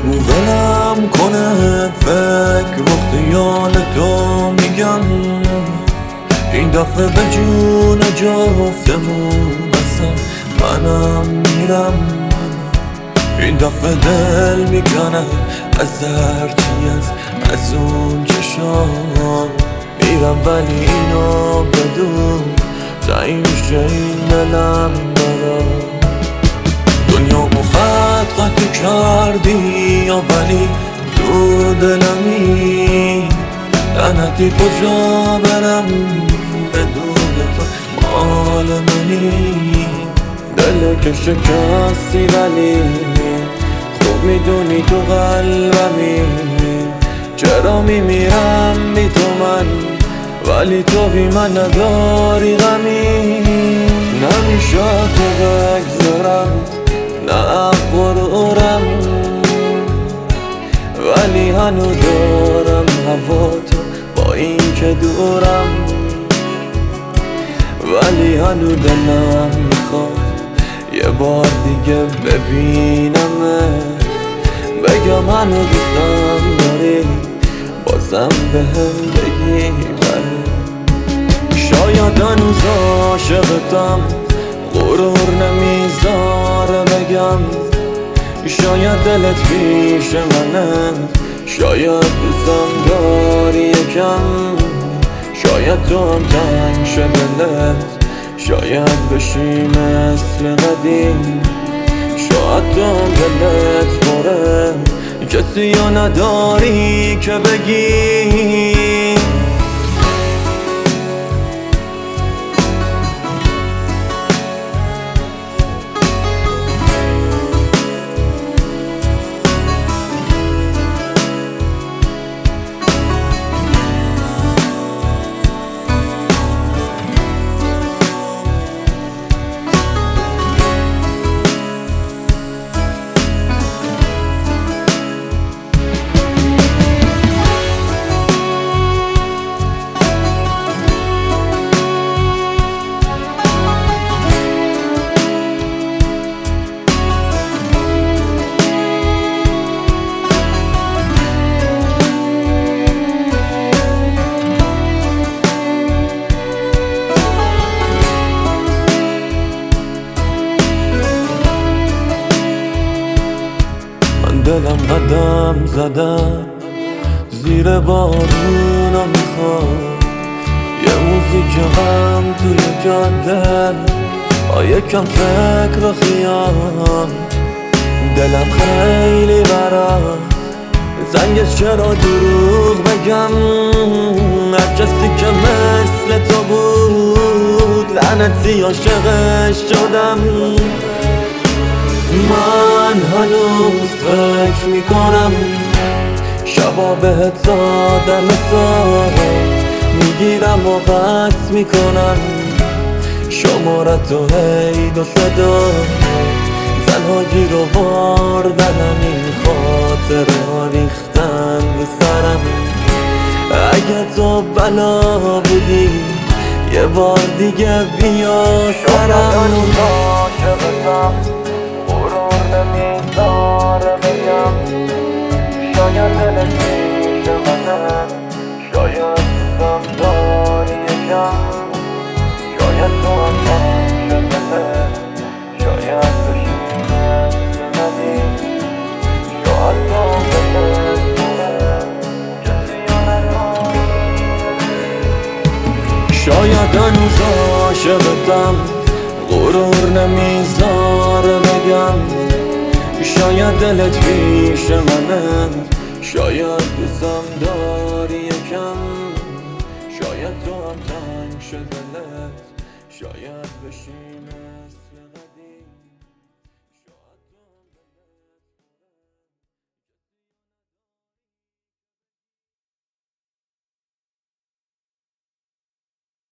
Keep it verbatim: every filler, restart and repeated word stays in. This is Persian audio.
بگو ولم کنه فکر و خیال تو میگم این دفعه به جون جفتمون بسم منم میرم این دفعه دل میکنه از هرچی از از اون چشام میرم ولی اینو بدون تعیین میشه این دلم برام دنیا مخط قطع کردی یا ولی تو دلمی لعنتی کجا برم بدون تو مال منی دل که شکستی ولی خوب میدونی تو قلبمی چرا میمیرم بی تو من ولی تو بی من نداری غمی نمیشه تو بگذارم نه غرورم ولی هنو دارم هوا تو با این که دورم ولی هنو دلم میخواد یه بار دیگه ببینمه بگم هنو دوستم داری بازم بهم بگی بله شاید هنوز عاشقتم غرور نمیذاره بگم شاید دلت پیش منه شاید دوستم داری یکم شاید تو هم تنگ شه دلت شاید بشی مثل قدیم شاید تو هم دلت پره کسی یا نداری که بگی دلم قدم زدم زیر بارونو میخواد یه موزیک غم توی جاده با یکم فکر و خیال دلم خیلی برات زنگش چرا دروغ بگم هر کسی که مثل تو بود لعنتی عاشقش شدم من هنوز فکر میکنم شبا بهت زادم سار میگیرم و قطع میکنم شمارت و هی دو صدا زنها گیر و باردنم این خاطر ها ریختن به سرم اگه تو بلا بودی یه بار دیگه بیا سرم نمیذاره بگم شاید دلت پیش منه شاید دوستم داری یکم شاید تو هم تنگ شه دلت شاید بشی مثل قدیم شاید تو هم دلت پره کسی یا نداری شاید هنوز عاشقتم غرور نمیذاره بگم شاید دلت پیش منه شاید دوستم داری یکم شاید تو هم تنگ شه دلت شاید بشینه